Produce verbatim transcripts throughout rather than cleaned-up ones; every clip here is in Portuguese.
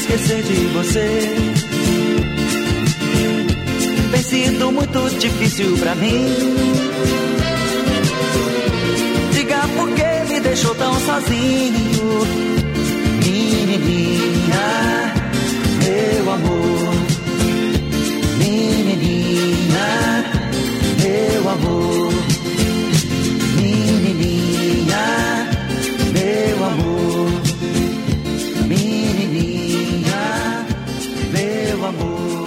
esquecer de você. Tem sido muito difícil pra mim. Diga por que me deixou tão sozinho, menininha, meu amor. Menininha, meu amor. Menininha, meu amor. Menininha, meu amor.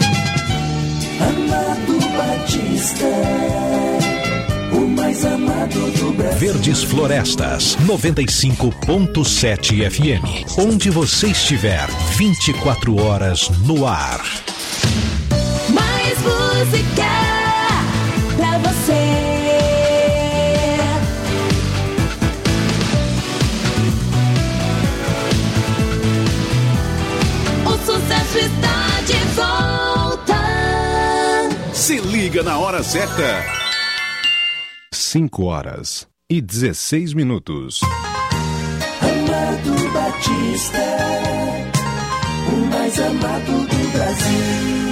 Amado Batista, o mais amado do Brasil. Verdes Florestas, noventa e cinco ponto sete F M. Onde você estiver, vinte e quatro horas no ar. Mais música pra você. O sucesso está de volta. Se liga na hora certa. cinco horas e dezesseis minutos. Amado Batista, o mais amado do Brasil.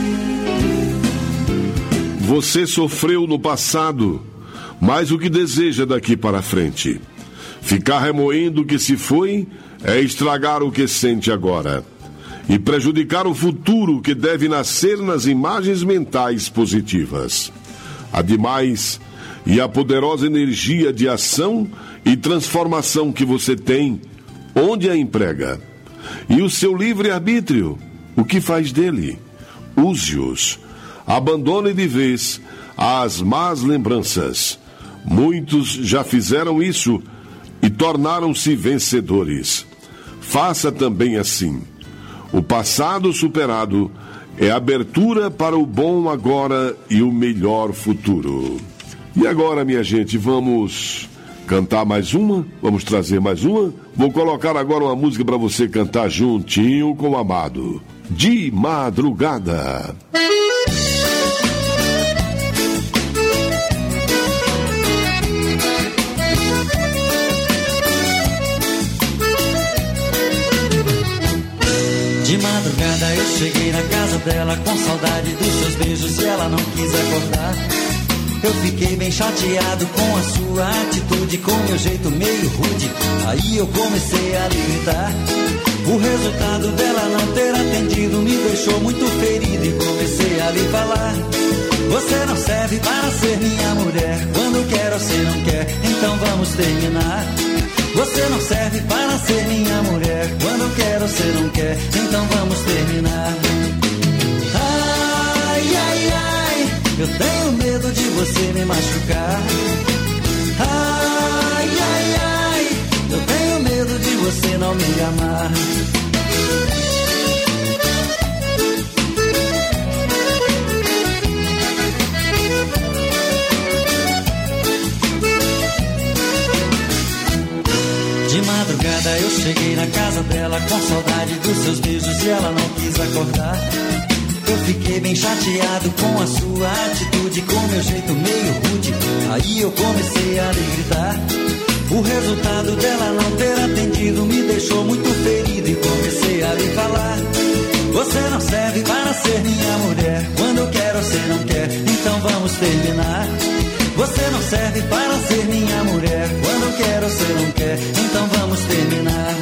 Você sofreu no passado, mas o que deseja daqui para frente? Ficar remoendo o que se foi é estragar o que sente agora e prejudicar o futuro que deve nascer nas imagens mentais positivas. A demais e a poderosa energia de ação e transformação que você tem, onde a emprega? E o seu livre-arbítrio, o que faz dele? Use-os. Abandone de vez as más lembranças. Muitos já fizeram isso e tornaram-se vencedores. Faça também assim. O passado superado é abertura para o bom agora e o melhor futuro. E agora, minha gente, vamos cantar mais uma? Vamos trazer mais uma? Vou colocar agora uma música para você cantar juntinho com o amado. De Madrugada. De madrugada eu cheguei na casa dela com saudade dos seus beijos e ela não quis acordar. Eu fiquei bem chateado com a sua atitude, com meu jeito meio rude. Aí eu comecei a lhe gritar. O resultado dela não ter atendido me deixou muito ferido e comecei a lhe falar. Você não serve para ser minha mulher. Quando quero você não quer, então vamos terminar. Você não serve para ser minha mulher. Quando quero você não quer, então vamos terminar. Ai, ai, ai, eu tenho medo de você me machucar. Ai, ai, ai, eu tenho medo de você não me amar. De madrugada eu cheguei na casa dela com saudade dos seus beijos e ela não quis acordar. Eu fiquei bem chateado com a sua atitude, com meu jeito meio rude. Aí eu comecei a lhe gritar. O resultado dela não ter atendido me deixou muito ferido e comecei a lhe falar. Você não serve para ser minha mulher. Quando eu quero você não quer, então vamos terminar. Você não serve para ser minha mulher. Quando eu quero você não quer, então vamos terminar.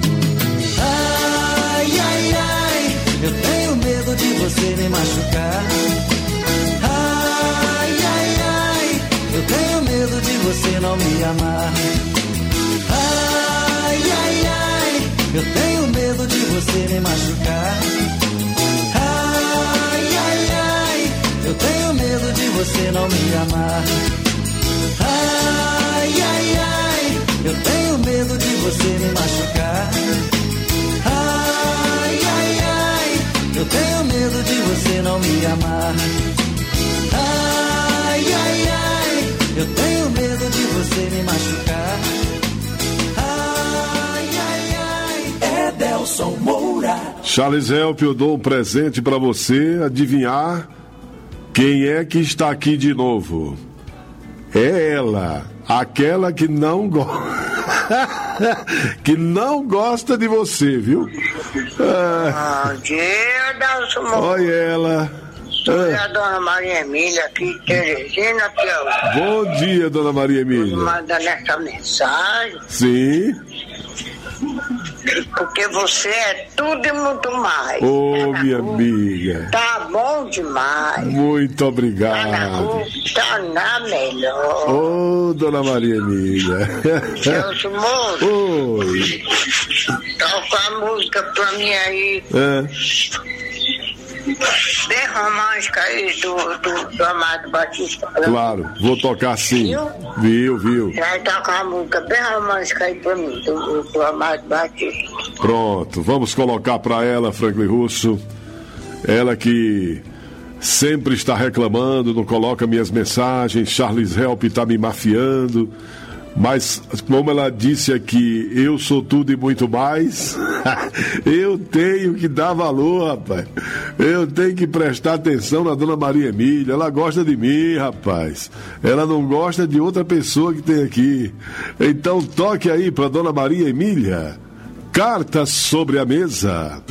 Ai, ai, ai, eu tenho medo de você me machucar. Ai, ai, ai, eu tenho medo de você não me amar. Ai, ai, ai, eu tenho medo de você me machucar. Ai, ai, ai, eu tenho medo de você não me amar. Ai, ai, ai, eu tenho medo de você me machucar. Ai, ai, ai, eu tenho medo de você não me amar. Ai, ai, ai, eu tenho medo de você me machucar. Ai, ai, ai, Edelson Moura. Charles Help, eu dou um presente para você adivinhar quem é que está aqui de novo. É ela, aquela que não gosta. que não gosta de você, viu? Ah, bom dia, Dalson. Olha ela. Sou a dona Maria Emília aqui de Teresina, Piauí. Bom dia, dona Maria Emília. Mandando essa mensagem. Sim. Porque você é tudo e muito mais. Ô, tá minha rua, amiga. Tá bom demais. Muito Tá na obrigado. rua, tá na melhor. Ô, dona Maria Emília. Celso Moço, Oi. toca a música pra mim aí. É, Bem romântica aí do, do, do Amado Batista. claro, vou tocar sim. Viu, viu? Vai tocar uma música bem romântica aí pra mim, do, do Amado Batista. Pronto, vamos colocar para ela, Franklin Russo. Ela que sempre está reclamando, não coloca minhas mensagens, Charles Help está me mafiando. Mas, como ela disse aqui, eu sou tudo e muito mais, eu tenho que dar valor, rapaz. Eu tenho que prestar atenção na dona Maria Emília. Ela gosta de mim, rapaz. Ela não gosta de outra pessoa que tem aqui. Então, toque aí pra dona Maria Emília. Cartas sobre a mesa.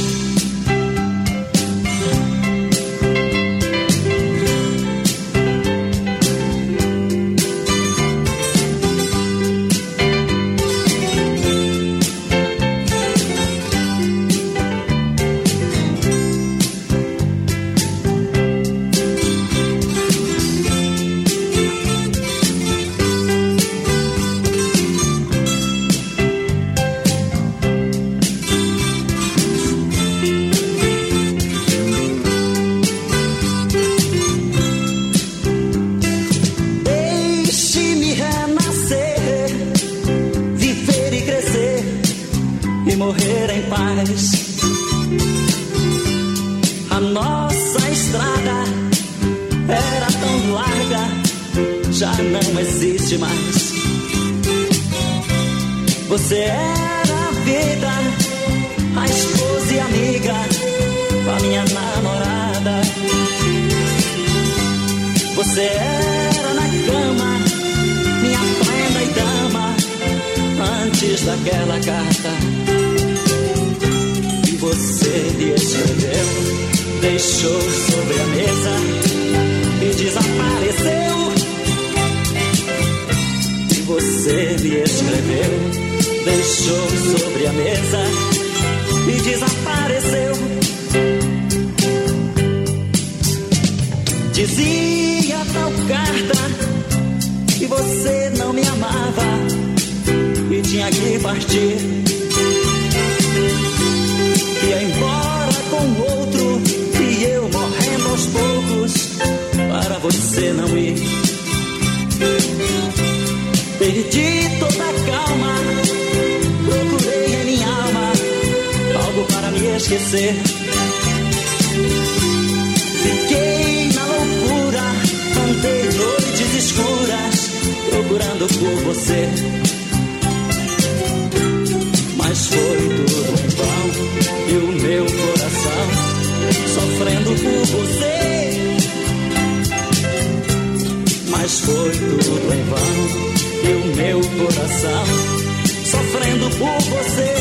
Você era a vida, a esposa e amiga, a minha namorada. Você era na cama, minha prenda e dama, antes daquela carta que você me escreveu, deixou sobre a mesa e desapareceu. E você me escreveu, deixou sobre a mesa e desapareceu. Dizia tal carta que você não me amava e tinha que partir. Ia embora com outro e eu morrendo aos poucos para você não ir. Perdi toda a calma, procurei em minha alma algo para me esquecer. Fiquei na loucura, andei noites escuras procurando por você. Mas foi tudo em vão e o meu coração sofrendo por você. Mas foi tudo em vão e o meu coração sofrendo por você.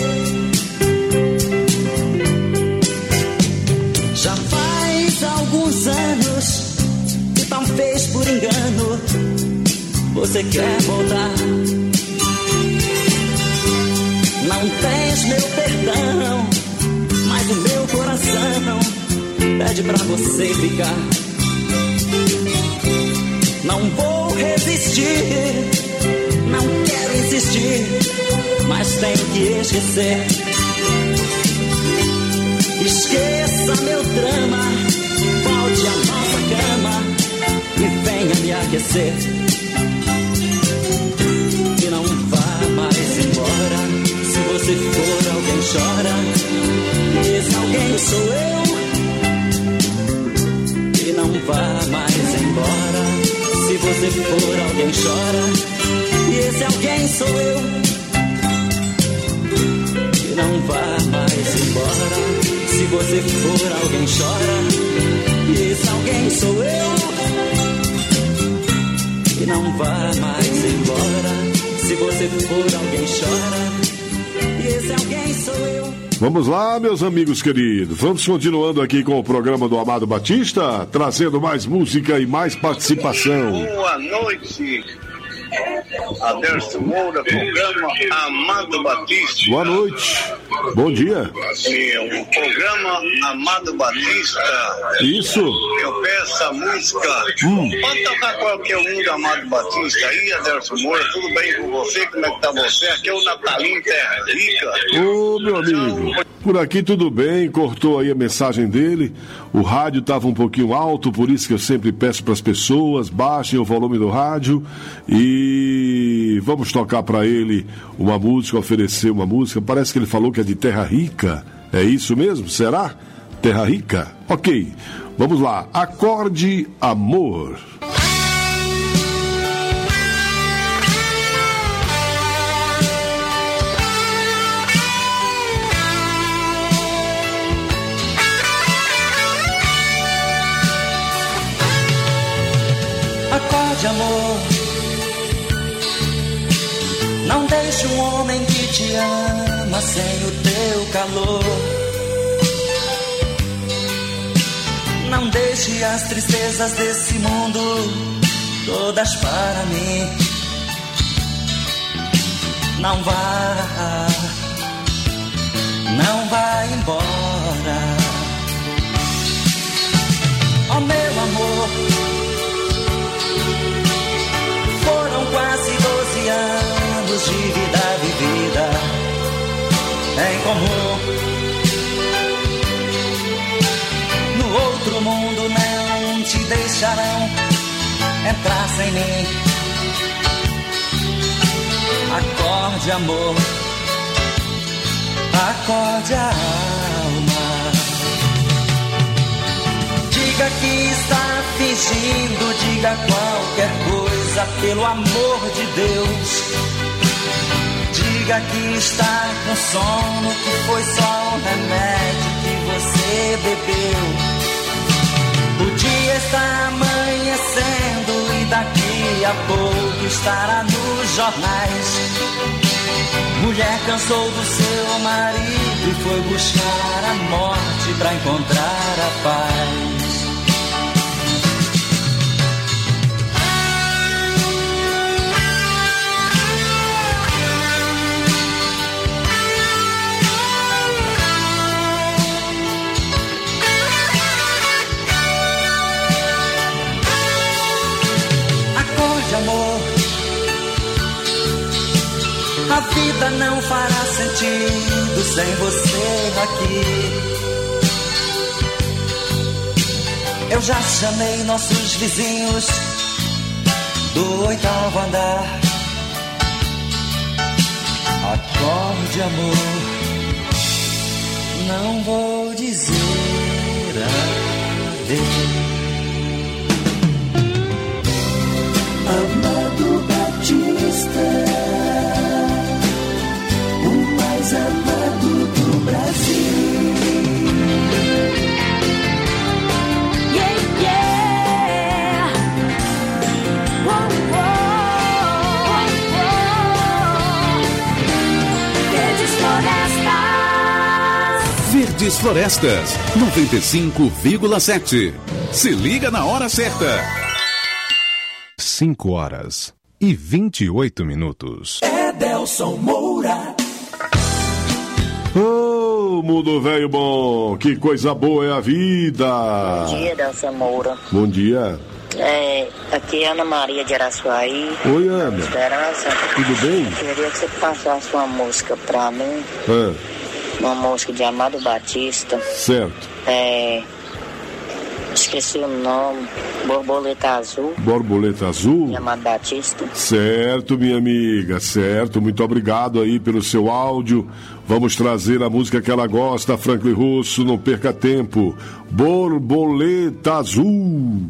Já faz alguns anos que talvez por engano você quer voltar. Não tens meu perdão, mas o meu coração pede pra você ficar. Não vou resistir, não quero insistir, mas tenho que esquecer. Esqueça meu drama, volte à nossa cama e venha me aquecer. E não vá mais embora, se você for alguém chora, e esse alguém sou eu. E não vá mais embora, se você for alguém chora, e esse alguém sou eu. E não vá mais embora, se você for alguém chora, e esse alguém sou eu. E não vá mais embora, se você for alguém chora, Vamos lá, meus amigos queridos. Vamos continuando aqui com o programa do Amado Batista, trazendo mais música e mais participação. Boa noite, Adelson Moura, programa Amado Batista. Boa noite. Bom dia. É, o programa Amado Batista. Isso. Eu peço a música. Hum. Pode tocar qualquer um do Amado Batista aí, Adelson Moura. Tudo bem com você? Como é que tá você? Aqui é o Natalinho Terra Rica. Ô, meu amigo. Por aqui tudo bem, cortou aí a mensagem dele. O rádio estava um pouquinho alto, por isso que eu sempre peço para as pessoas, baixem o volume do rádio e vamos tocar para ele uma música, oferecer uma música. Parece que ele falou que é de Terra Rica. É isso mesmo? Será? Terra Rica? Ok, vamos lá. Acorde Amor. Acorde, amor. Não deixe um homem que te ama sem o teu calor. Não deixe as tristezas desse mundo todas para mim. Não vá, não vá embora. Oh, meu amor, foram quase doze anos de vida vivida em comum. No outro mundo não te deixarão entrar sem mim. Acorde, amor, acorde a alma. Diga que está fingindo, diga qualquer coisa pelo amor de Deus. Diga que está com sono, que foi só um remédio que você bebeu. O dia está amanhecendo e daqui a pouco estará nos jornais. Mulher cansou do seu marido e foi buscar a morte pra encontrar a paz. Amor, a vida não fará sentido sem você aqui. Eu já chamei nossos vizinhos do oitavo andar. Acorde, amor, não vou dizer adeus. Amado Batista, o mais amado do Brasil. Yeah, yeah. Uou, uou, uou. Verdes Florestas. Verdes Florestas, noventa e cinco vírgula sete. Se liga na hora certa. cinco horas e vinte e oito minutos. Edelson Moura. Ô, oh, mundo velho bom, que coisa boa é a vida. Bom dia, Edelson Moura. Bom dia. É, aqui é Ana Maria de Araçuaí. Oi, Ana. Esperança. Tudo bem? Eu queria que você passasse uma música pra mim. Ah. Uma música de Amado Batista. Certo. É... Esqueci o nome. Borboleta Azul. Borboleta Azul? De Amado Batista. Certo, minha amiga, certo. Muito obrigado aí pelo seu áudio. Vamos trazer a música que ela gosta, Franklin Russo, não perca tempo. Borboleta Azul.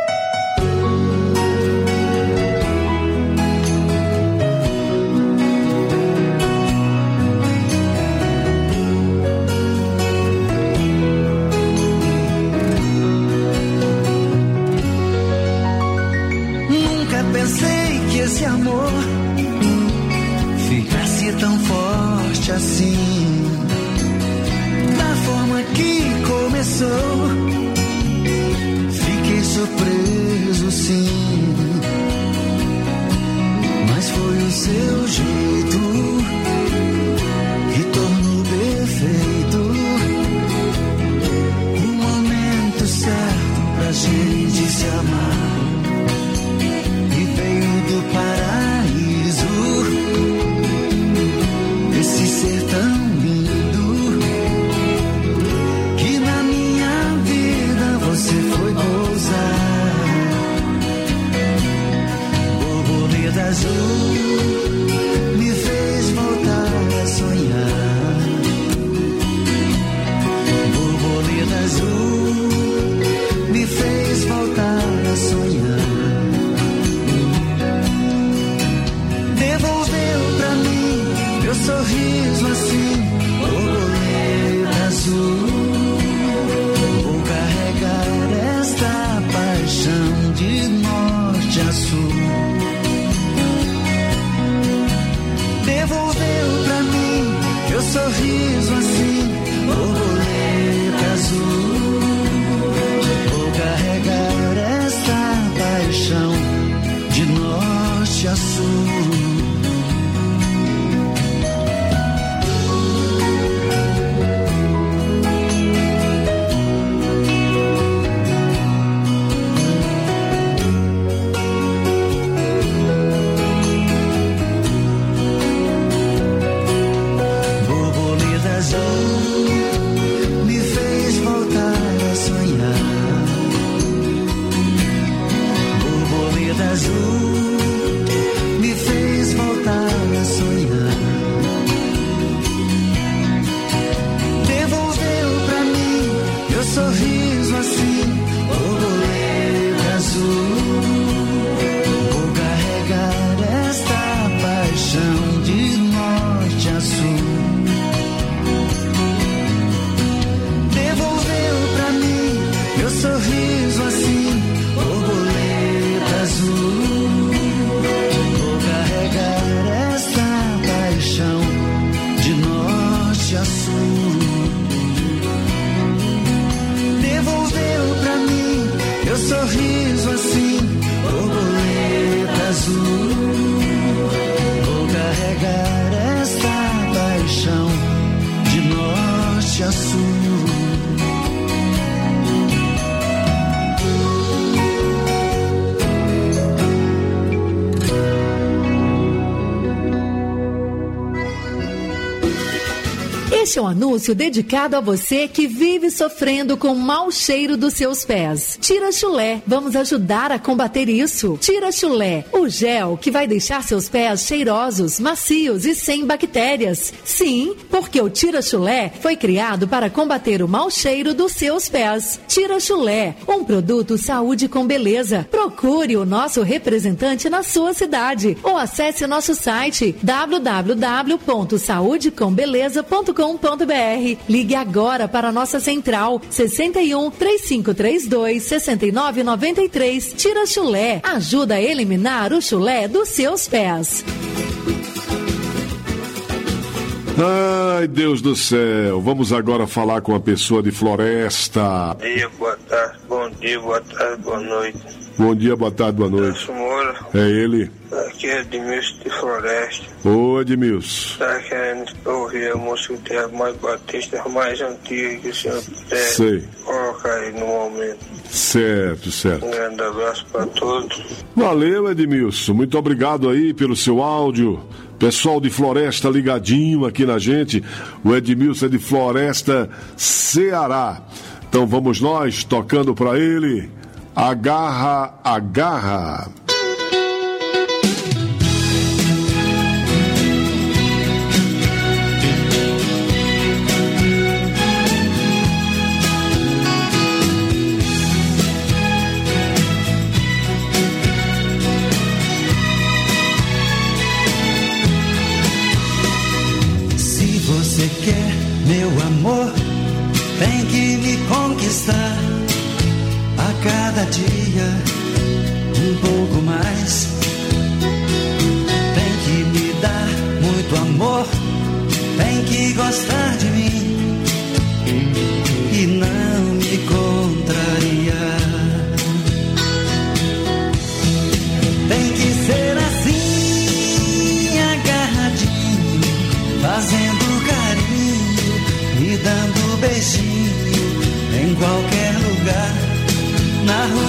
Esse amor ficasse tão forte assim. gente se amar e veio do paraíso. Esse ser tão lindo que na minha vida você foi pousar. Borboleta azul me fez voltar a sonhar. Borboleta azul me fez voltar a sonhar. Devolveu pra mim meu sorriso assim, borboleta azul. Vou carregar esta paixão de norte a sul. Devolveu pra mim meu sorriso assim, borboleta azul. Vou carregar esta paixão de norte a sul. Borboleta azul me fez voltar a sonhar. Borboleta azul me fez voltar a sonhar. Devolveu pra mim meu sorriso assim, borboleta azul. Vou carregar esta paixão de norte a sul. Devolveu pra mim meu sorriso assim, borboleta azul. Vou carregar esta paixão de norte a sul. Devolveu pra mim meu sorriso assim, borboleta azul. Vou carregar esta paixão de norte a sul. Este é um anúncio dedicado a você que vive sofrendo com o mau cheiro dos seus pés. Tira Chulé, vamos ajudar a combater isso. Tira Chulé, o gel que vai deixar seus pés cheirosos, macios e sem bactérias. Sim, porque o Tira Chulé foi criado para combater o mau cheiro dos seus pés. Tira Chulé, um produto saúde com beleza. Procure o nosso representante na sua cidade ou acesse nosso site w w w ponto saúde com beleza ponto com ponto b r. Ligue agora para a nossa central sessenta e um, três cinco três dois, sessenta e nove noventa e três. Tira Chulé, ajuda a eliminar o chulé dos seus pés. Ai, Deus do céu, vamos agora falar com a pessoa de Floresta. Bom dia, boa tarde, bom dia, boa tarde, boa noite. Bom dia, boa tarde, boa noite. Moura. É ele. Aqui é Edmilson de Floresta. Ô, Edmilson. Tá querendo ouvir a música de Amado Batista mais antiga que o senhor puder. Sei. Coloca aí no momento. Certo, certo. Um grande abraço para todos. Valeu, Edmilson. Muito obrigado aí pelo seu áudio. Pessoal de Floresta ligadinho aqui na gente. O Edmilson é de Floresta, Ceará. Então vamos nós tocando para ele. Agarra, agarra. Se você quer meu amor, tem que me conquistar. A cada dia um pouco mais. Tem que me dar muito amor, tem que gostar de mim e não me contrariar. Tem que ser assim, agarradinho, fazendo carinho, me dando beijinho em qualquer lugar. Na rua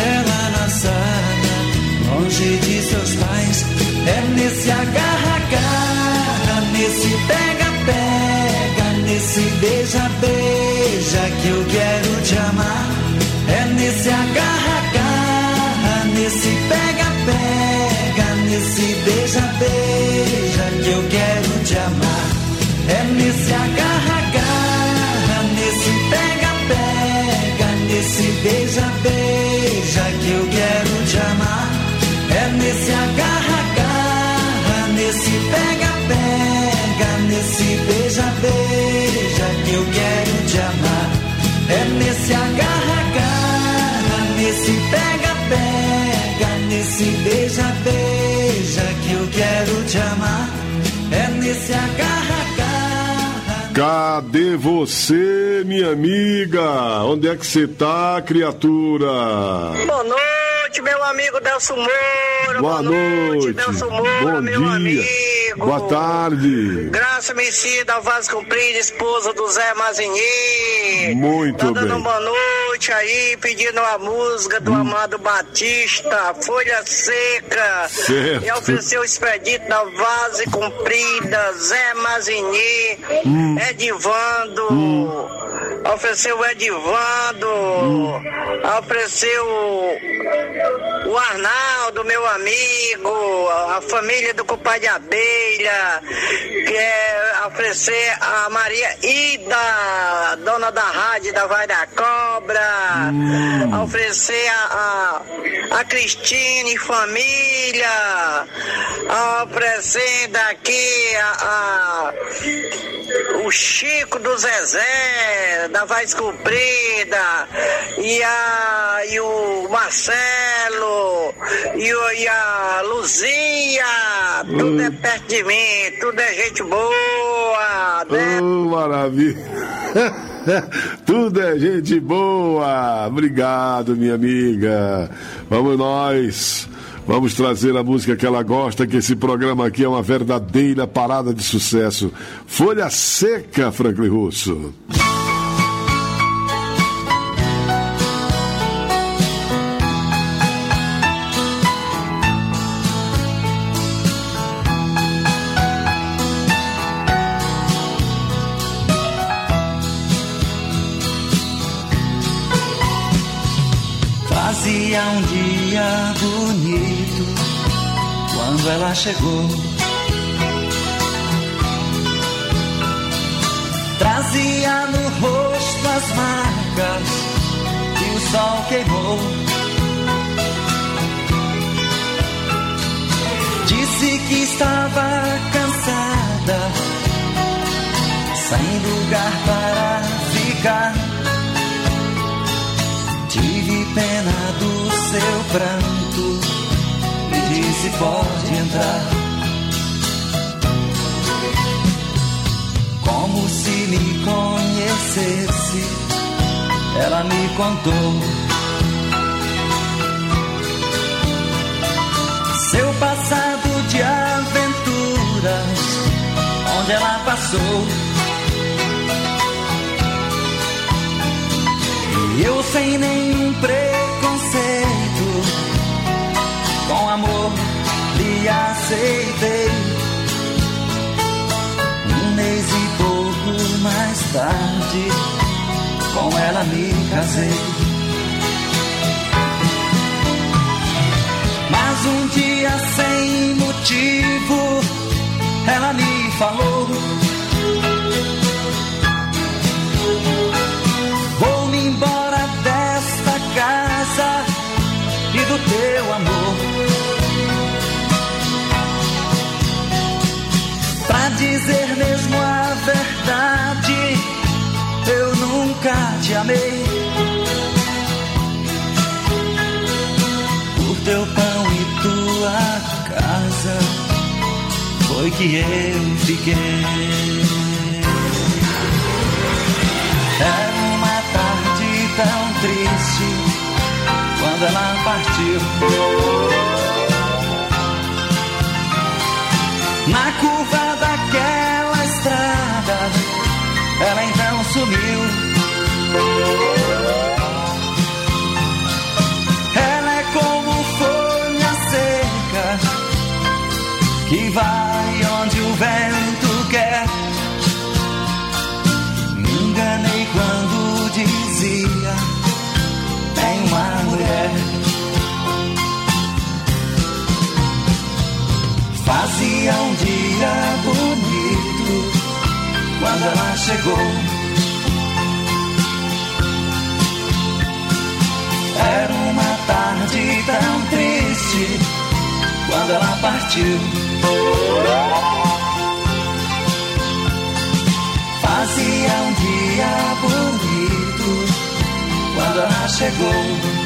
ela na sala, longe de seus pais. É nesse agarra-agarra, nesse pega-pega, nesse beija-beija que eu quero te amar. É nesse agarra-agarra, nesse pega-pega, nesse beija-beija que eu quero te amar. É nesse agarra-agarra, nesse pega-pega, nesse beija-beija que eu quero te amar. É nesse agarra-agarra, nesse pega-pega, nesse beija-beija que eu quero te amar. É nesse agarra-agarra, nesse pega-pega, nesse beija-beija que eu quero te amar. É nesse agarra-agarra. Cadê você, minha amiga? Onde é que você tá, criatura? Boa noite, meu amigo Delso Moura. Boa, Boa noite, noite Delso Moura, bom meu dia. amigo. Boa tarde. Graça Messida Vaz Cumprida, esposa do Zé Mazini. Muito tá dando bem. Boa noite aí, pedindo a música do hum. Amado Batista, Folha Seca. Certo. E ofereceu o expedito da Vaz Cumprida, Zé Mazini, hum. Edivando. Hum. Ofereceu o Edivando. Hum. Ofereceu o Arnaldo, meu amigo, a família do compadre Abelha, quer oferecer a Maria Ida, dona da rádio da Vai da Cobra, hum. oferecer a, a, a Cristine família, oferecendo aqui a, a, o Chico do Zezé, da Vaz Comprida, e, a, e o Marcelo, e, o, e a Luzia, tudo hum. é perto de mim, tudo é gente boa, né? Oh, maravilha! Tudo é gente boa! Obrigado, minha amiga. Vamos nós. Vamos trazer a música que ela gosta, que esse programa aqui é uma verdadeira parada de sucesso. Folha Seca, Franklin Russo. Fazia um dia bonito quando ela chegou. Trazia no rosto as marcas que o sol queimou. Disse que estava cansada, sem lugar para ficar. Tive pena do seu pranto e disse: pode entrar. Como se me conhecesse, ela me contou seu passado de aventuras, onde ela passou. E eu, sem nenhum preconceito, com amor lhe aceitei. Um mês e pouco mais tarde, com ela me casei. Mas um dia, sem motivo, ela me falou: vou-me embora desta casa e do teu amor. Pra dizer mesmo a verdade, eu nunca te amei. Por teu pão e tua casa foi que eu fiquei. Era uma tarde tão triste quando ela partiu. Na curva daquela estrada, ela então sumiu. Ela que vai onde o vento quer. Me enganei quando dizia: tem uma mulher. Fazia um dia bonito quando ela chegou. Era uma tarde tão triste quando ela partiu. Fazia um dia bonito quando ela chegou.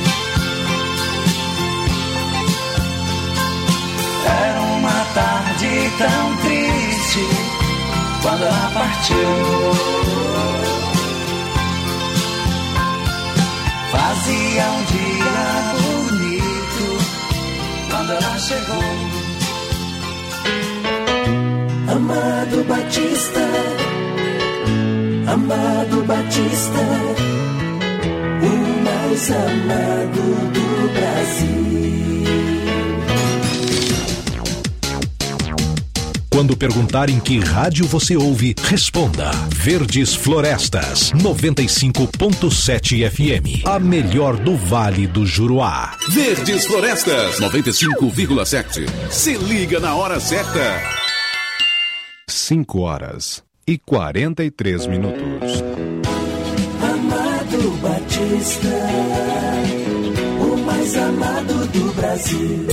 Era uma tarde tão triste quando ela partiu. Fazia um dia bonito quando ela chegou. Amado Batista, Amado Batista, o mais amado do Brasil. Quando perguntarem que rádio você ouve, responda: Verdes Florestas, noventa e cinco ponto sete F M. A melhor do Vale do Juruá. Verdes Florestas, noventa e cinco vírgula sete. Se liga na hora certa. cinco horas e quarenta e três minutos. Amado Batista, o mais amado do Brasil.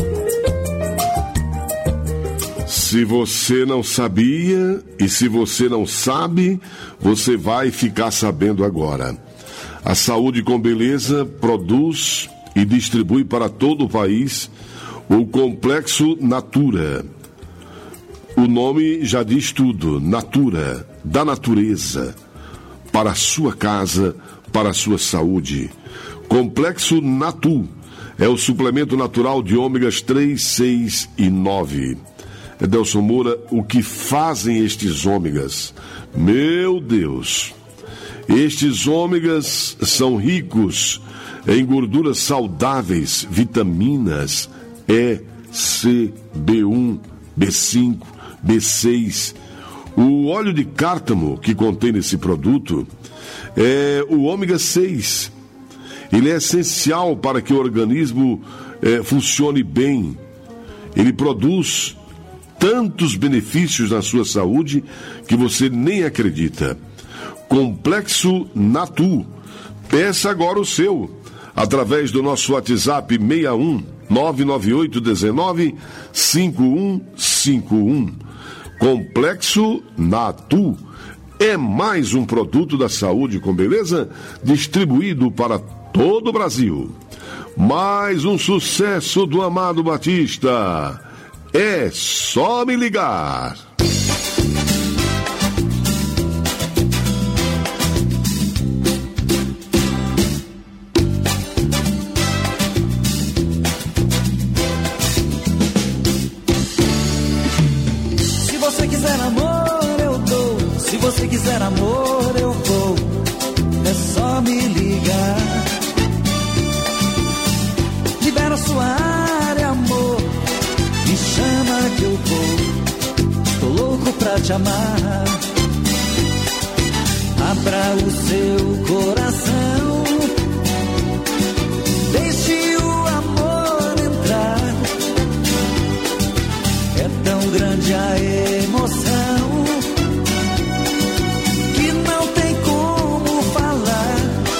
Se você não sabia e se você não sabe, você vai ficar sabendo agora. A Saúde com Beleza produz e distribui para todo o país o Complexo Natura. O nome já diz tudo: Natura, da natureza, para a sua casa, para a sua saúde. Complexo Natu é o suplemento natural de ômegas três, seis e nove. Edelson Moura, o que fazem estes ômegas? Meu Deus! Estes ômegas são ricos em gorduras saudáveis, vitaminas E, C, B um, B cinco, B seis. O óleo de cártamo que contém nesse produto é o ômega seis. Ele é essencial para que o organismo é, funcione bem. Ele produz tantos benefícios na sua saúde que você nem acredita. Complexo Natu. Peça agora o seu, através do nosso WhatsApp seis um nove nove oito um nove cinco um cinco um. Complexo Natu é mais um produto da Saúde com Beleza, distribuído para todo o Brasil. Mais um sucesso do Amado Batista. É só me ligar. Se você quiser amor, eu dou. Se você quiser amor, eu vou. É só me ligar. Libera sua área, amor. Me chama que eu vou, estou louco pra te amar. Abra o seu coração, deixe o amor entrar. É tão grande a emoção que não tem como falar.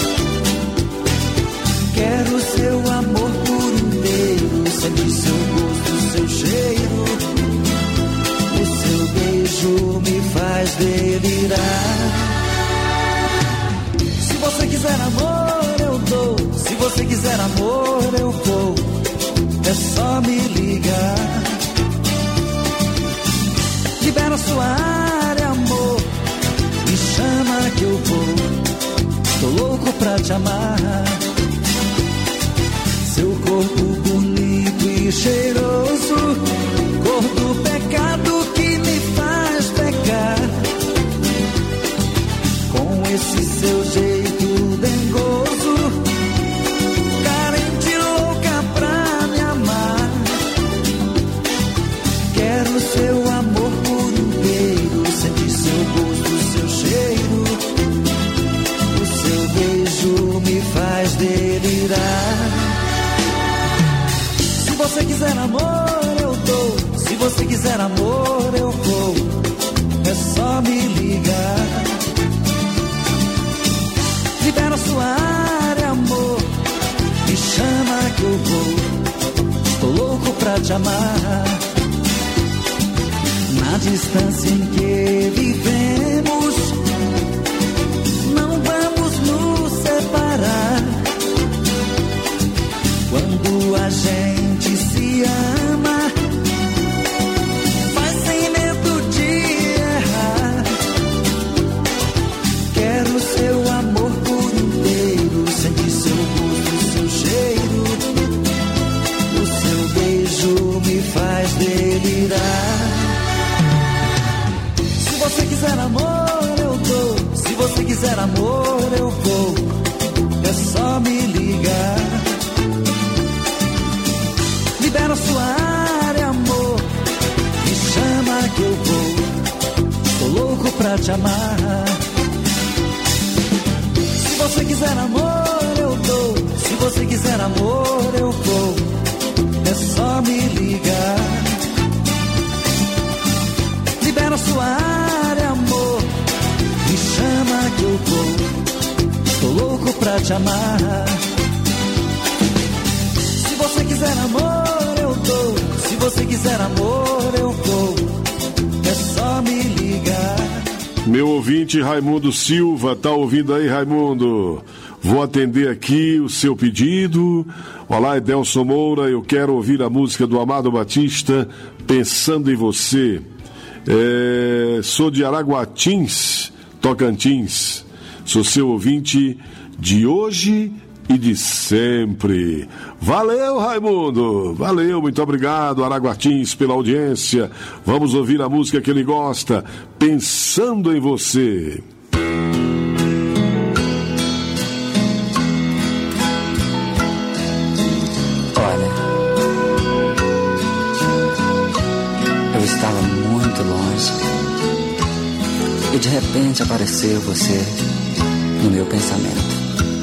Quero seu amor por inteiro, sentir seu gosto, seu cheiro. O seu beijo me faz delirar. Se você quiser amor, eu dou. Se você quiser amor, eu vou. É só me ligar. Libera sua área, amor. Me chama que eu vou. Tô louco pra te amar. Seu corpo bonito e cheiroso, cor do pecado que me faz pecar. Com esse seu jeito dengoso, carente louca pra me amar. Quero ser você quiser amor, eu dou. Se você quiser amor, eu vou. É só me ligar. Libera sua área, amor. Me chama que eu vou. Estou louco pra te amar. Na distância em que vivemos, não vamos nos separar. Quando a gente se ama, faz sem medo de errar. Quero seu amor por inteiro, sentir seu gosto, seu cheiro. O seu beijo me faz delirar. Se você quiser amor, eu dou. Se você quiser amor, eu vou. É só me ligar. Libera sua área, amor. Me chama que eu vou. Tô louco pra te amar. Se você quiser amor, eu dou. Se você quiser amor, eu vou. É só me ligar. Libera sua área, amor. Me chama que eu vou. Tô louco pra te amar. Se você quiser amor, eu dou. Se você quiser amor, eu vou. É só me ligar. Meu ouvinte Raimundo Silva, tá ouvindo aí, Raimundo? Vou atender aqui o seu pedido. Olá, Edelson Moura, eu quero ouvir a música do Amado Batista, Pensando em Você. É, sou de Araguatins, Tocantins. Sou seu ouvinte de hoje e de sempre. Valeu, Raimundo. Valeu, muito obrigado, Araguatins, pela audiência. Vamos ouvir a música que ele gosta, Pensando em Você. Olha, eu estava muito longe e de repente apareceu você no meu pensamento.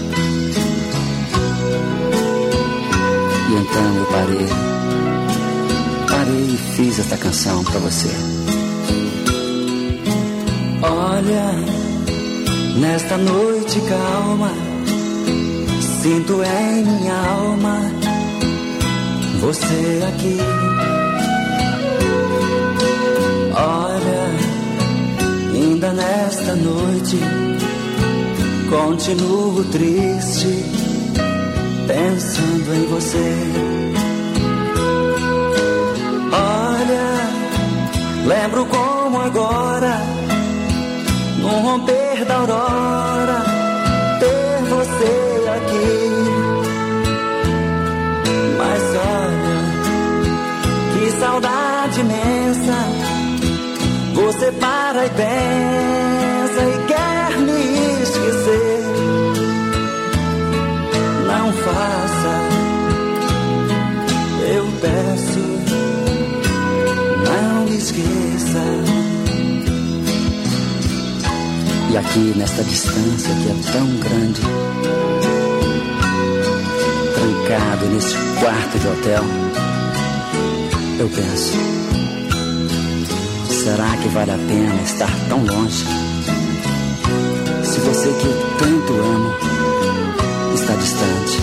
E então eu parei, parei e fiz esta canção pra você. Olha, nesta noite calma, sinto em minha alma você aqui. Olha, ainda nesta noite continuo triste, pensando em você. Olha, lembro como agora, no romper da aurora, ter você aqui. Mas olha, que saudade imensa. Você para e pensa e quer me esquecer. Não faça, eu peço, não me esqueça. E aqui nesta distância que é tão grande, trancado neste quarto de hotel, eu penso, será que vale a pena estar tão longe? Se você que eu tanto amo está distante.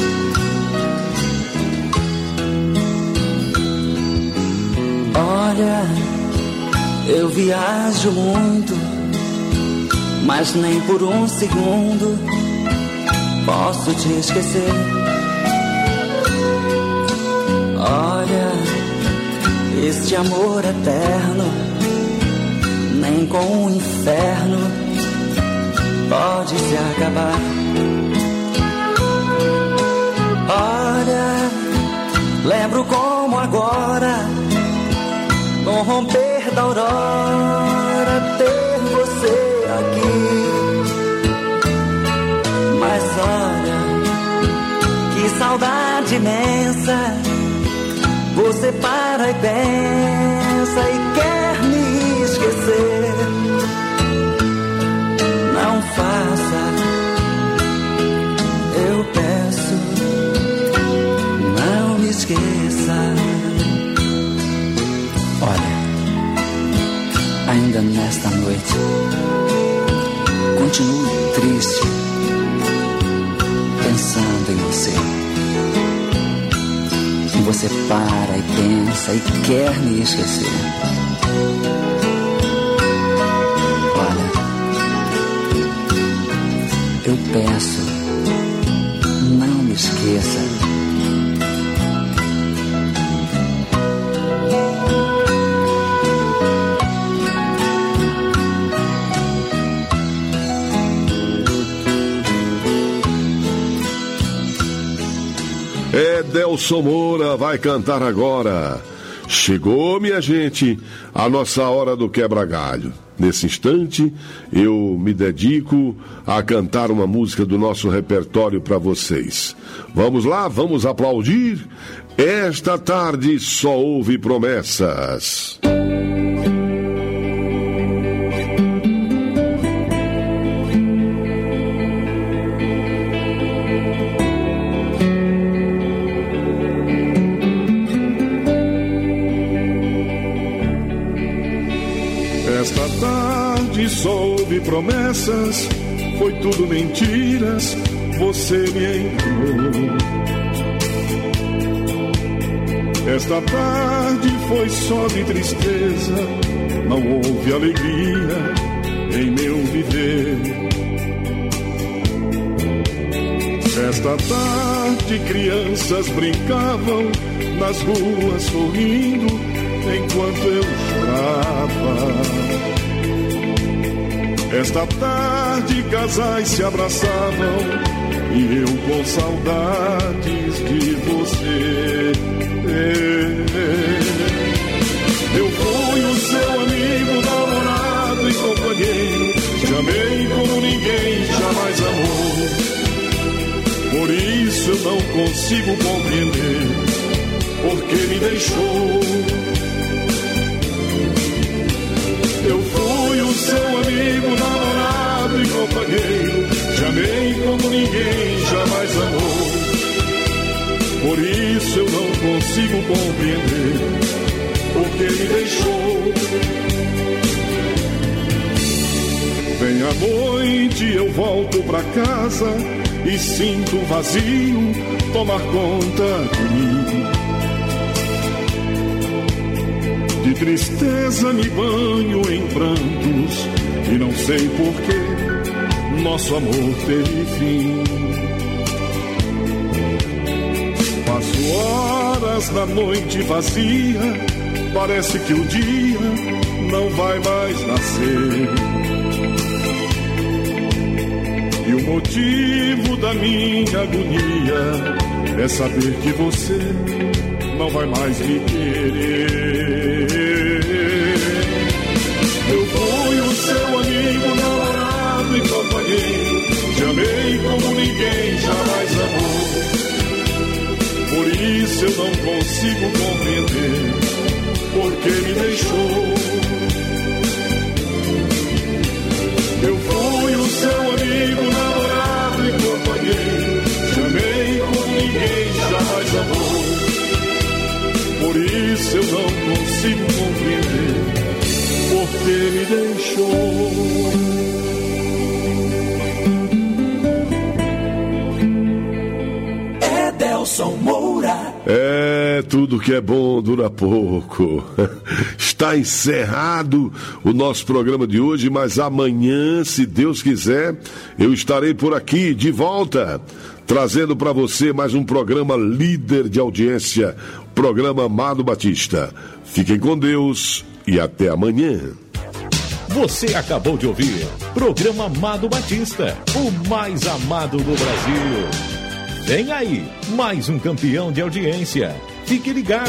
Olha, eu viajo muito, mas nem por um segundo posso te esquecer. Olha, este amor eterno, nem com o inferno pode se acabar. Olha, lembro como agora, no romper da aurora, ter você aqui. Mas olha, que saudade imensa. Você para e pensa e quer me esquecer. Não faça, eu peço, não me esqueça. nesta noite. Continuo triste, pensando em você. E você para e pensa e quer me esquecer. Olha, eu peço, não me esqueça. Edelson Moura vai cantar agora. Chegou, minha gente, a nossa hora do quebra-galho. Nesse instante, eu me dedico a cantar uma música do nosso repertório para vocês. Vamos lá, vamos aplaudir. Esta tarde só houve promessas. Esta tarde só houve promessas, foi tudo mentiras, você me enganou. Esta tarde foi só de tristeza, não houve alegria em meu viver. Esta tarde crianças brincavam nas ruas sorrindo enquanto eu chorava. Esta tarde casais se abraçavam e eu com saudades de você. Eu fui o seu amigo, namorado e companheiro, te amei como ninguém jamais amou. Por isso eu não consigo compreender porque me deixou. Eu fui o seu amigo, namorado e companheiro, te amei como ninguém jamais amou. Por isso eu não consigo compreender porque me deixou. Vem à noite, eu volto pra casa e sinto um vazio tomar conta de mim. De tristeza me banho em prantos e não sei porquê nosso amor teve fim. Passo horas na noite vazia, parece que o dia não vai mais nascer. E o motivo da minha agonia é saber que você não vai mais me querer. Eu fui o seu amigo, namorado e companheiro, te amei como ninguém jamais amou. Por isso eu não consigo compreender porque me deixou. Eu fui o seu amigo, namorado e companheiro, te amei como ninguém jamais amou. Por isso eu não consigo compreender porque me deixou. Edelson Moura. É, tudo que é bom dura pouco. Está encerrado o nosso programa de hoje, mas amanhã, se Deus quiser, eu estarei por aqui de volta, trazendo para você mais um programa líder de audiência, programa Amado Batista. Fiquem com Deus e até amanhã. Você acabou de ouvir programa Amado Batista, o mais amado do Brasil. Vem aí, mais um campeão de audiência. Fique ligado.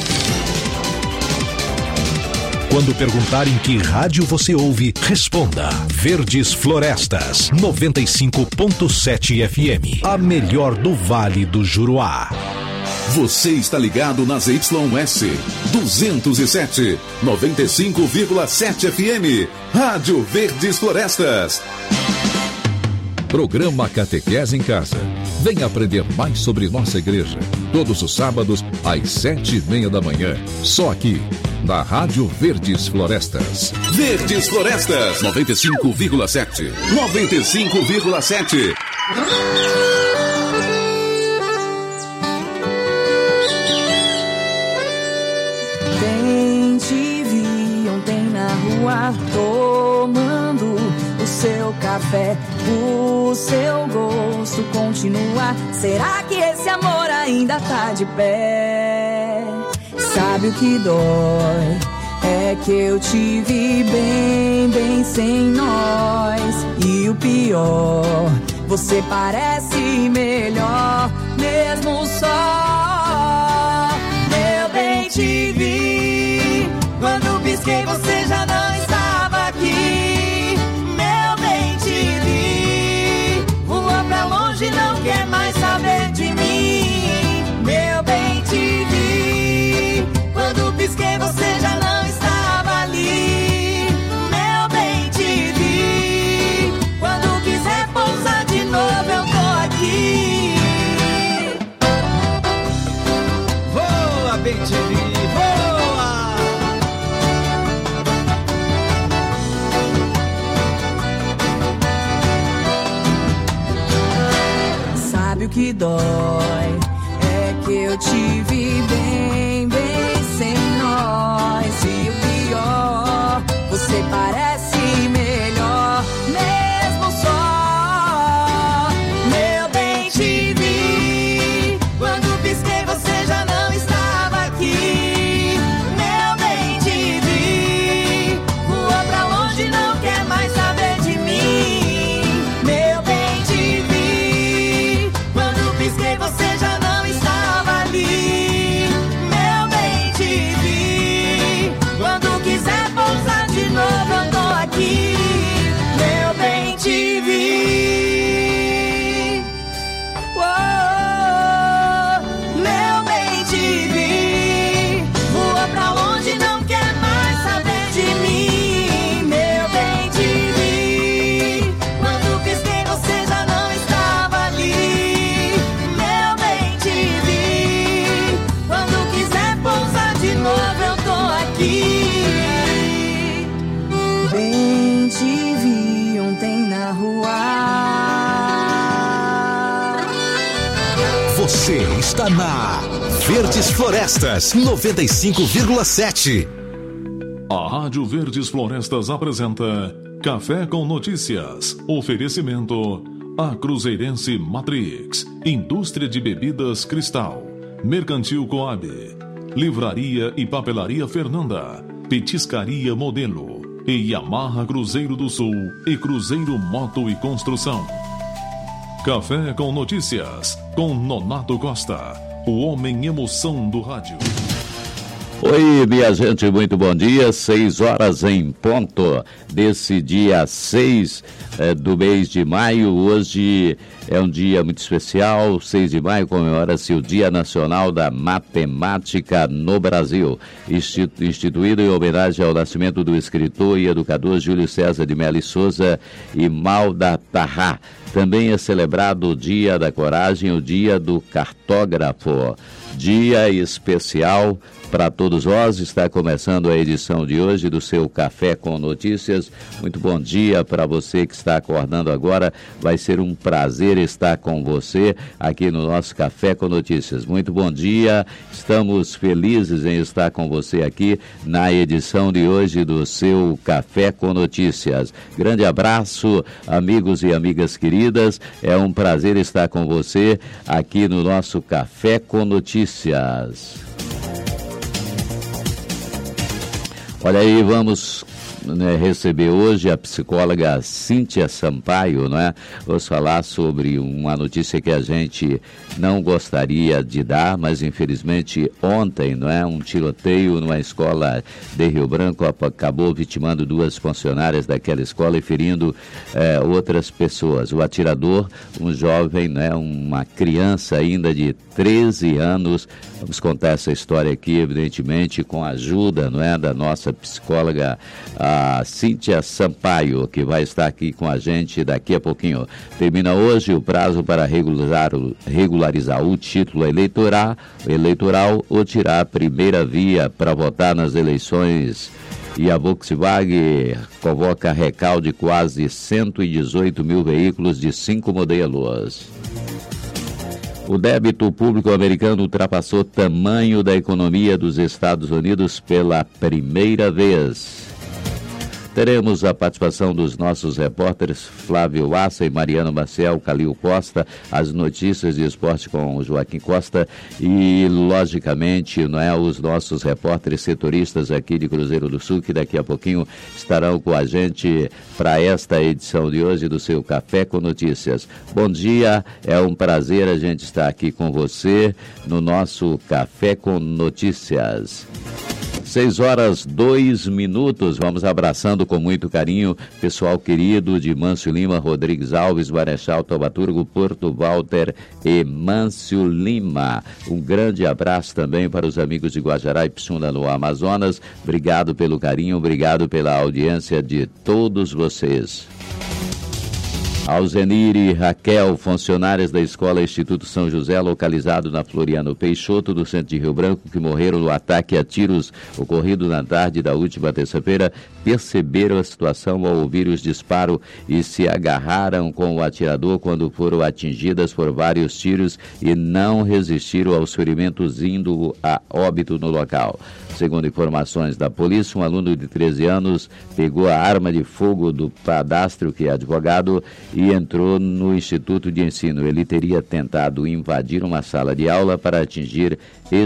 Quando perguntarem que rádio você ouve, responda Verdes Florestas, noventa e cinco ponto sete F M, a melhor do Vale do Juruá. Você está ligado nas Y S duzentos e sete, noventa e cinco vírgula sete F M, Rádio Verdes Florestas. Programa Catequese em Casa. Venha aprender mais sobre nossa igreja. Todos os sábados, às sete e meia da manhã. Só aqui, na Rádio Verdes Florestas. Verdes Florestas, noventa e cinco vírgula sete. noventa e cinco vírgula sete. Quem te vi ontem na rua tomando o seu café, o seu gosto continua. Será que esse amor ainda tá de pé? Sabe o que dói? É que eu te vi bem, bem sem nós. E o pior, você parece melhor, mesmo só. Meu bem, te vi, quando pisquei você já não estava aqui. Meu bem, te vi, voou pra longe, não quer mais saber de mim. Meu bem, te vi, quando pisquei você já não estava ali. Meu bem, te vi, quando quiser pousar de novo eu tô aqui. Voa, bem, te vi, voa! Sabe o que dói? É que eu te vi bem, bem sem nós. E o pior, você parece melhor, mesmo só. Meu bem, te vi, quando pisquei você já não estava aqui. Meu bem, te vi, voou pra longe, não quer mais saber de mim. Meu bem, te vi, quando pisquei você já não estava ali. Meu bem, te vi, quando quiser pousar de novo eu tô aqui. Meu bem, te vi. Uou, meu bem, te vi, voou pra longe, não quer mais saber de mim. Meu bem, te vi, quando pisquei você já não estava ali. Meu bem, te vi, quando quiser pousar de novo eu tô aqui. Bem, te vi ontem na rua. Você está na Verdes Florestas, noventa e cinco vírgula sete. A Rádio Verdes Florestas apresenta Café com Notícias. Oferecimento A Cruzeirense Matrix, Indústria de Bebidas Cristal, Mercantil Coab, Livraria e Papelaria Fernanda, Petiscaria Modelo e Yamaha Cruzeiro do Sul e Cruzeiro Moto e Construção. Café com Notícias, com Nonato Costa, o homem emoção do rádio. Oi, minha gente, muito bom dia. Seis horas em ponto desse dia seis eh, do mês de maio. Hoje é um dia muito especial. seis de maio comemora-se o Dia Nacional da Matemática no Brasil, institu- instituído em homenagem ao nascimento do escritor e educador Júlio César de Mello e Souza e Malda Tarrá. Também é celebrado o Dia da Coragem, o Dia do Cartógrafo. Dia especial para todos nós. Está começando a edição de hoje do seu Café com Notícias. Muito bom dia para você que está acordando agora. Vai ser um prazer estar com você aqui no nosso Café com Notícias. Muito bom dia. Estamos felizes em estar com você aqui na edição de hoje do seu Café com Notícias. Grande abraço, amigos e amigas queridas. É um prazer estar com você aqui no nosso Café com Notícias. Olha aí, vamos né, receber hoje a psicóloga Cíntia Sampaio, não é? Vamos falar sobre uma notícia que a gente não gostaria de dar, mas infelizmente ontem, não é? Um tiroteio numa escola de Rio Branco acabou vitimando duas funcionárias daquela escola e ferindo eh, outras pessoas. O atirador, um jovem, né, uma criança ainda de treze anos. Vamos contar essa história aqui, evidentemente, com a ajuda, não é, da nossa psicóloga, a a Cíntia Sampaio, que vai estar aqui com a gente daqui a pouquinho. Termina hoje o prazo para regularizar, regularizar o título eleitoral, eleitoral ou tirar a primeira via para votar nas eleições. E a Volkswagen convoca recalde de quase cento e dezoito mil veículos de cinco modelos. O débito público americano ultrapassou tamanho da economia dos Estados Unidos pela primeira vez. Teremos a participação dos nossos repórteres Flávio Assa e Mariano Maciel, Calil Costa, as notícias de esporte com o Joaquim Costa e, logicamente, não é, os nossos repórteres setoristas aqui de Cruzeiro do Sul, que daqui a pouquinho estarão com a gente para esta edição de hoje do seu Café com Notícias. Bom dia, é um prazer a gente estar aqui com você no nosso Café com Notícias. Seis horas, dois minutos, vamos abraçando com muito carinho pessoal querido de Mâncio Lima, Rodrigues Alves, Marechal Taubaturgo, Porto Walter e Mâncio Lima. Um grande abraço também para os amigos de Guajará e Pissuna no Amazonas. Obrigado pelo carinho, obrigado pela audiência de todos vocês. Alzenir e Raquel, funcionárias da Escola Instituto São José, localizado na Floriano Peixoto, do centro de Rio Branco, que morreram no ataque a tiros ocorrido na tarde da última terça-feira, perceberam a situação ao ouvir os disparos e se agarraram com o atirador quando foram atingidas por vários tiros e não resistiram aos ferimentos, indo a óbito no local. Segundo informações da polícia, um aluno de treze anos pegou a arma de fogo do padastro, que é advogado, e entrou no Instituto de Ensino. Ele teria tentado invadir uma sala de aula para atingir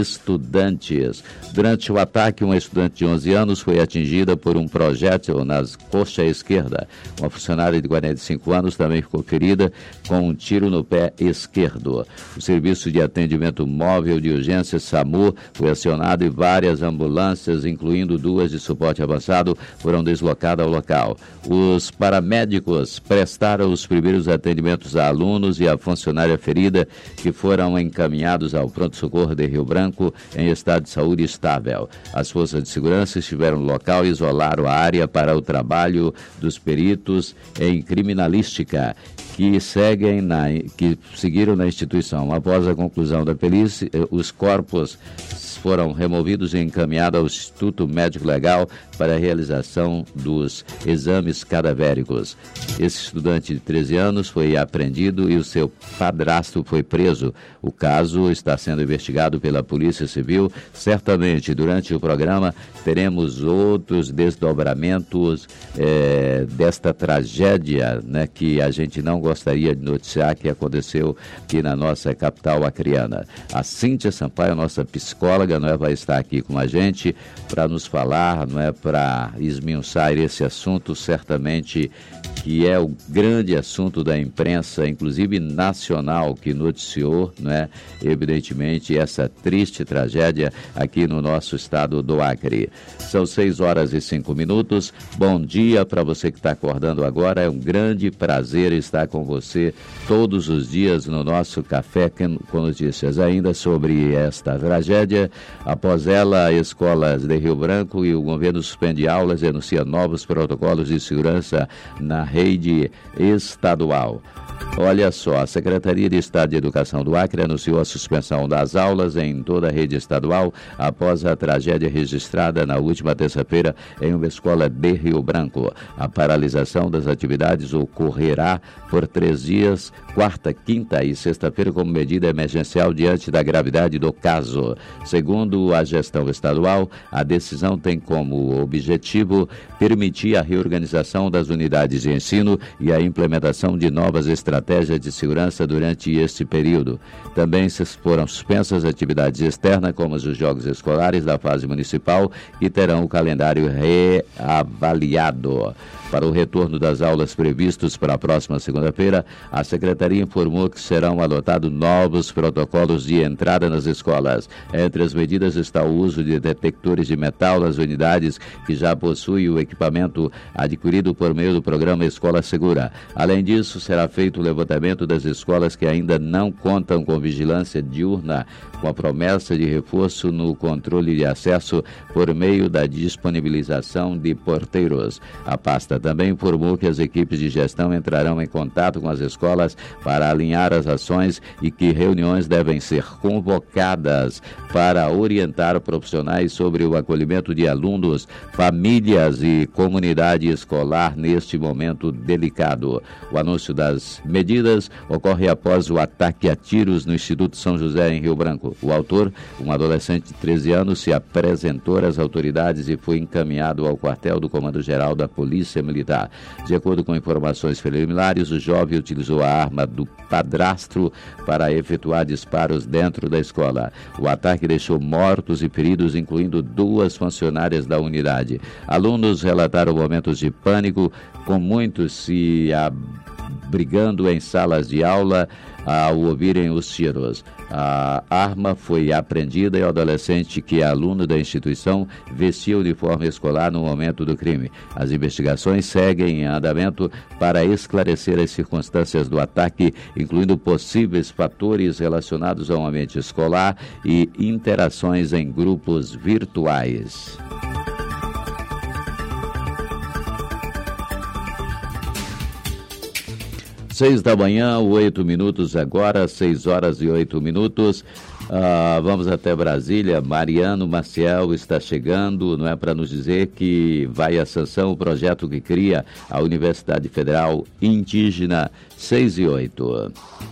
estudantes. Durante o ataque, uma estudante de onze anos foi atingida por um projétil na coxa esquerda. Uma funcionária de quarenta e cinco anos também ficou ferida com um tiro no pé esquerdo. O Serviço de Atendimento Móvel de Urgência SAMU foi acionado e várias ambulâncias, incluindo duas de suporte avançado, foram deslocadas ao local. Os paramédicos prestaram os primeiros atendimentos a alunos e a funcionária ferida, que foram encaminhados ao pronto-socorro de Rio Branco em estado de saúde estável. As forças de segurança estiveram no local e isolaram a área para o trabalho dos peritos em criminalística, que seguem na, que seguiram na instituição. Após a conclusão da perícia, os corpos foram removidos e encaminhados ao Instituto Médico Legal para a realização dos exames cadavéricos. Esse estudante de treze anos foi apreendido e o seu padrasto foi preso. O caso está sendo investigado pela Polícia Civil. Certamente, durante o programa, teremos outros desdobramentos é, desta tragédia, né, que a gente não gostaria de noticiar, que aconteceu aqui na nossa capital acreana. A Cíntia Sampaio, nossa psicóloga, não é, vai estar aqui com a gente para nos falar, não é, para esmiuçar esse assunto, certamente que é o grande assunto da imprensa, inclusive nacional, que noticiou, não é, evidentemente, essa triste tragédia aqui no nosso estado do Acre. São seis horas e cinco minutos. Bom dia para você que está acordando agora. É um grande prazer estar com você todos os dias no nosso Café com Notícias. Ainda sobre esta tragédia, após ela, a Escolas de Rio Branco e o governo suspende aulas e anuncia novos protocolos de segurança na rede estadual. Olha só, a Secretaria de Estado de Educação do Acre anunciou a suspensão das aulas em toda a rede estadual após a tragédia registrada na última terça-feira em uma escola de Rio Branco. A paralisação das atividades ocorrerá por três dias, quarta, quinta e sexta-feira, como medida emergencial diante da gravidade do caso. Segundo a gestão estadual, a decisão tem como objetivo permitir a reorganização das unidades de ensino e a implementação de novas estratégias de segurança durante este período. Também foram suspensas atividades externas, como os jogos escolares da fase municipal, que terão o calendário reavaliado. Para o retorno das aulas previstos para a próxima segunda-feira, a Secretaria informou que serão adotados novos protocolos de entrada nas escolas. Entre as medidas está o uso de detectores de metal nas unidades que já possuem o equipamento adquirido por meio do programa Escola Segura. Além disso, será feito completa o levantamento das escolas que ainda não contam com vigilância diurna, com a promessa de reforço no controle de acesso por meio da disponibilização de porteiros. A pasta também informou que as equipes de gestão entrarão em contato com as escolas para alinhar as ações e que reuniões devem ser convocadas para orientar profissionais sobre o acolhimento de alunos, famílias e comunidade escolar neste momento delicado. O anúncio das medidas ocorre após o ataque a tiros no Instituto São José, em Rio Branco. O autor, um adolescente de treze anos, se apresentou às autoridades e foi encaminhado ao quartel do Comando-Geral da Polícia Militar. De acordo com informações preliminares, o jovem utilizou a arma do padrasto para efetuar disparos dentro da escola. O ataque deixou mortos e feridos, incluindo duas funcionárias da unidade. Alunos relataram momentos de pânico, com muitos se abrigando em salas de aula ao ouvirem os tiros. A arma foi apreendida e o adolescente, que é aluno da instituição, vestia o uniforme escolar no momento do crime. As investigações seguem em andamento para esclarecer as circunstâncias do ataque, incluindo possíveis fatores relacionados ao ambiente escolar e interações em grupos virtuais. Seis da manhã, oito minutos agora, seis horas e oito minutos. Uh, vamos até Brasília. Mariano Maciel está chegando, não é, para nos dizer que vai à sanção o projeto que cria a Universidade Federal Indígena. Seis e oito.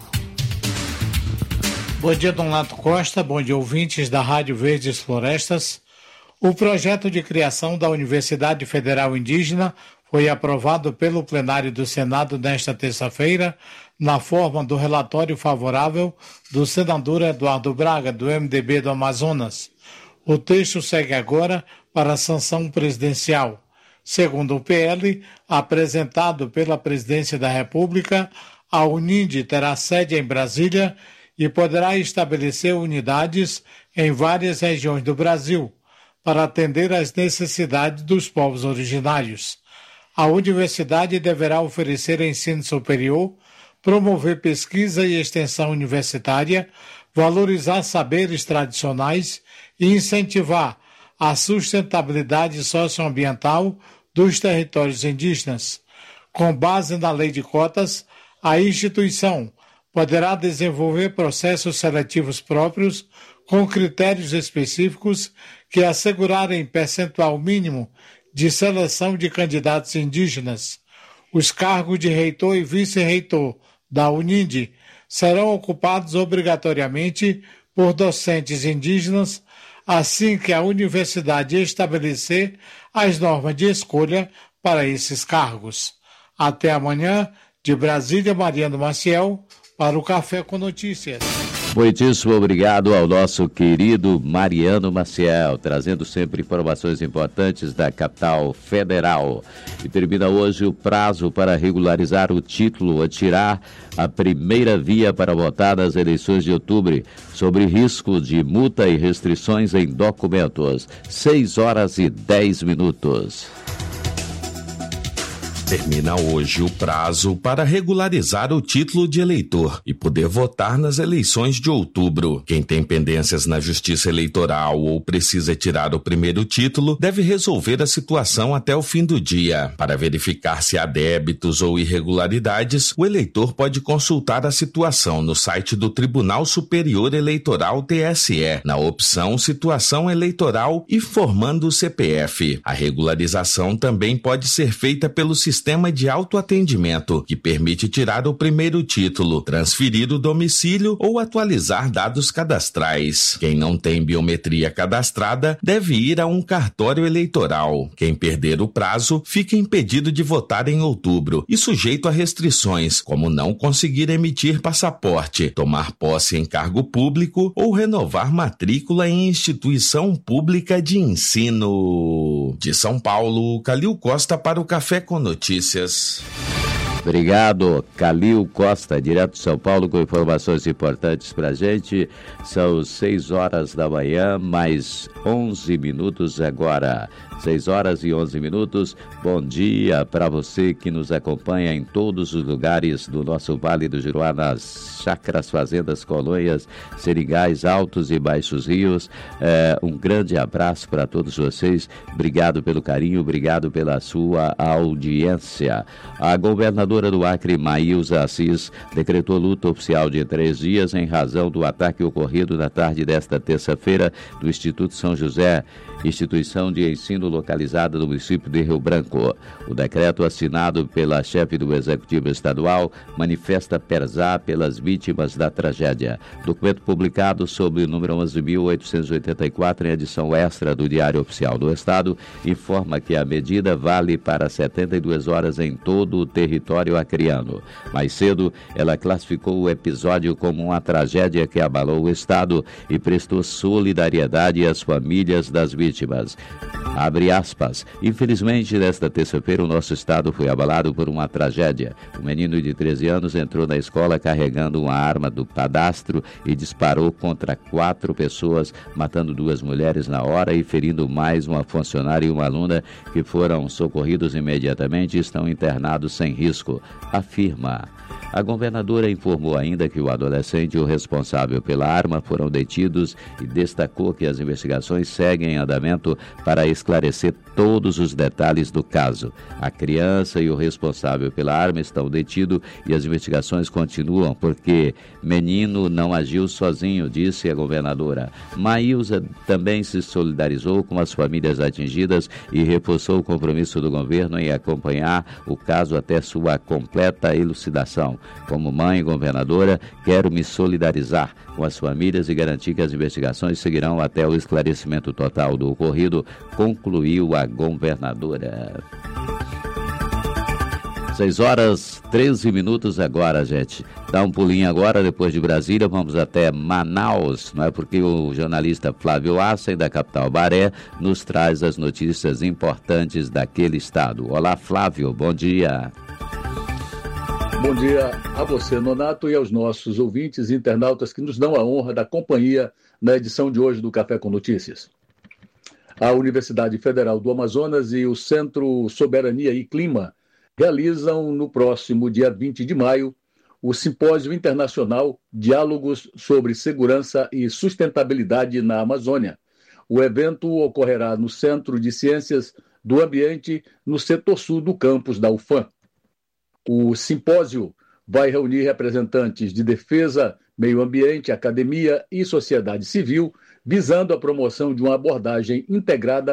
Bom dia, Dom Lato Costa. Bom dia, ouvintes da Rádio Verdes Florestas. O projeto de criação da Universidade Federal Indígena foi aprovado pelo plenário do Senado nesta terça-feira, na forma do relatório favorável do senador Eduardo Braga, do M D B do Amazonas. O texto segue agora para a sanção presidencial. Segundo o P L, apresentado pela Presidência da República, a Uninde terá sede em Brasília e poderá estabelecer unidades em várias regiões do Brasil, para atender às necessidades dos povos originários. A universidade deverá oferecer ensino superior, promover pesquisa e extensão universitária, valorizar saberes tradicionais e incentivar a sustentabilidade socioambiental dos territórios indígenas. Com base na lei de cotas, a instituição poderá desenvolver processos seletivos próprios com critérios específicos que assegurarem percentual mínimo de seleção de candidatos indígenas. Os cargos de reitor e vice-reitor da Uninde serão ocupados obrigatoriamente por docentes indígenas, assim que a universidade estabelecer as normas de escolha para esses cargos. Até amanhã, de Brasília, Mariano Maciel, para o Café com Notícias. Muitíssimo obrigado ao nosso querido Mariano Maciel, trazendo sempre informações importantes da capital federal. E termina hoje o prazo para regularizar o título ou tirar a primeira via para votar nas eleições de outubro, sobre risco de multa e restrições em documentos. Seis horas e dez minutos. Termina hoje o prazo para regularizar o título de eleitor e poder votar nas eleições de outubro. Quem tem pendências na Justiça Eleitoral ou precisa tirar o primeiro título deve resolver a situação até o fim do dia. Para verificar se há débitos ou irregularidades, o eleitor pode consultar a situação no site do Tribunal Superior Eleitoral T S E, na opção Situação Eleitoral, informando o C P F. A regularização também pode ser feita pelo sistema Sistema de autoatendimento, que permite tirar o primeiro título, transferir o domicílio ou atualizar dados cadastrais. Quem não tem biometria cadastrada deve ir a um cartório eleitoral. Quem perder o prazo fica impedido de votar em outubro e sujeito a restrições, como não conseguir emitir passaporte, tomar posse em cargo público ou renovar matrícula em instituição pública de ensino. De São Paulo, Calil Costa para o Café com Notícias. Notícias. Obrigado, Calil Costa, direto de São Paulo, com informações importantes para a gente. São seis horas da manhã, mais onze minutos agora. seis horas e onze minutos. Bom dia para você que nos acompanha em todos os lugares do nosso Vale do Juruá, nas chácaras, fazendas, colônias, seringais, altos e baixos rios. É, um grande abraço para todos vocês. Obrigado pelo carinho, obrigado pela sua audiência. A governadora do Acre, Maílza Assis, decretou luta oficial de três dias em razão do ataque ocorrido na tarde desta terça-feira do Instituto São José, instituição de ensino localizada no município de Rio Branco. O decreto assinado pela chefe do Executivo Estadual manifesta pesar pelas vítimas da tragédia. Documento publicado sob o número onze mil oitocentos e oitenta e quatro em edição extra do Diário Oficial do Estado informa que a medida vale para setenta e duas horas em todo o território acreano. Mais cedo, ela classificou o episódio como uma tragédia que abalou o Estado e prestou solidariedade às famílias das vítimas. Abre aspas. Infelizmente, nesta terça-feira, o nosso estado foi abalado por uma tragédia. Um menino de treze anos entrou na escola carregando uma arma do padastro e disparou contra quatro pessoas, matando duas mulheres na hora e ferindo mais uma funcionária e uma aluna que foram socorridos imediatamente e estão internados sem risco, afirma. A governadora informou ainda que o adolescente e o responsável pela arma foram detidos e destacou que as investigações seguem em andamento para esclarecer todos os detalhes do caso. A criança e o responsável pela arma estão detidos e as investigações continuam porque menino não agiu sozinho, disse a governadora. Maílza também se solidarizou com as famílias atingidas e reforçou o compromisso do governo em acompanhar o caso até sua completa elucidação. Como mãe e governadora, quero me solidarizar com as famílias e garantir que as investigações seguirão até o esclarecimento total do ocorrido, concluiu a governadora. seis horas, treze minutos agora, gente. Dá um pulinho agora, depois de Brasília, vamos até Manaus, não é? Porque o jornalista Flávio Assen, da capital Baré, nos traz as notícias importantes daquele estado. Olá, Flávio, bom dia. Bom dia a você, Nonato, e aos nossos ouvintes e internautas que nos dão a honra da companhia na edição de hoje do Café com Notícias. A Universidade Federal do Amazonas e o Centro Soberania e Clima realizam no próximo dia vinte de maio o Simpósio Internacional Diálogos sobre Segurança e Sustentabilidade na Amazônia. O evento ocorrerá no Centro de Ciências do Ambiente, no setor sul do campus da U F A M. O simpósio vai reunir representantes de defesa, meio ambiente, academia e sociedade civil, visando a promoção de uma abordagem integrada